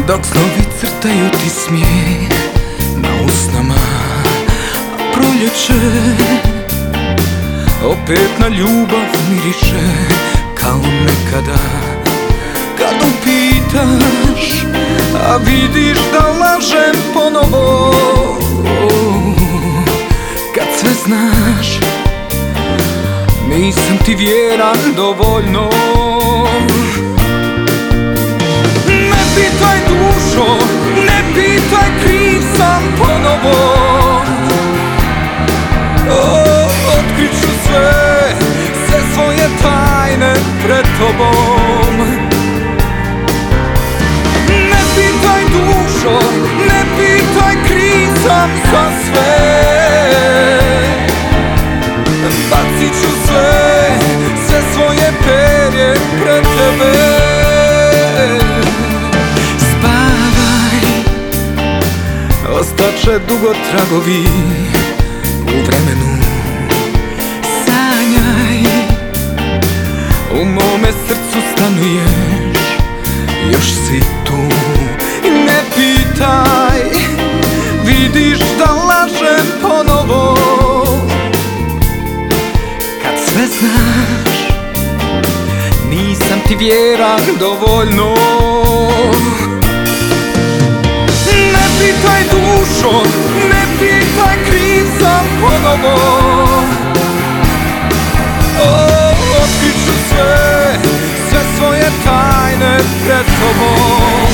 Dok snovi crtaju ti smijeh na usnama, a proljeće opet na ljubav miriše kao nekada. Kad upitaš, a vidiš da lažem ponovo, kad sve znaš, nisam ti vjeran dovoljno. Ne pitaj dušo, ne pitaj, kriv sam ponovo. Otkrit ću sve svoje tajne pred tobom. Ne pitaj dušo, ne pitaj, kriv sam za sve. Bacit ću sve svoje perje pred tebe. Ostaće dugo tragovi u vremenu. Sanjaj, u mome srcu stanuješ, još si tu. Ne pitaj, vidiš da lažem ponovo. Kad sve znaš, nisam ti vjeran dovoljno. Ne pitaj dušo, ne pitaj, kriv sam ponovo. Otkrit ću sve svoje tajne pred tobom.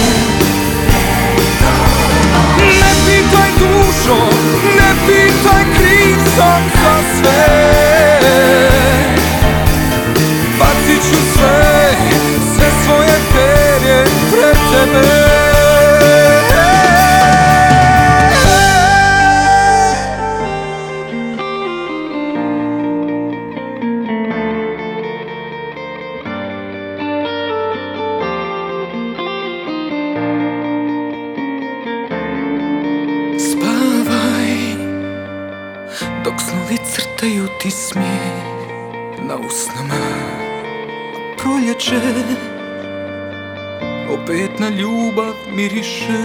Ne pitaj dušo, ne pitaj, kriv sam za sve. Bacit ću sve svoje perje pred tebe. Dok snovi crtaju ti smijeh na usnama, a proljeće opet na ljubav miriše.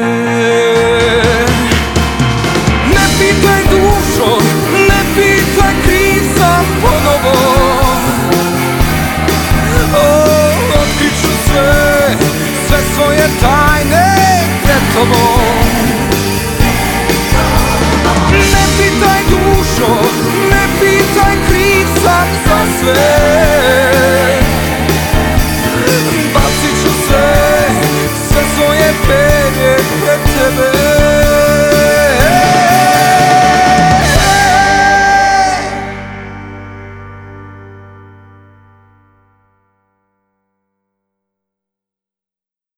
Ne pitaj dušo, ne pitaj, kriv sam ponovo. Otkrit ću sve svoje tajne pred tobom. Ne pitaj dušo, ne pitaj, kriv sam za sve. Bacit ću sve svoje perje pred tebe.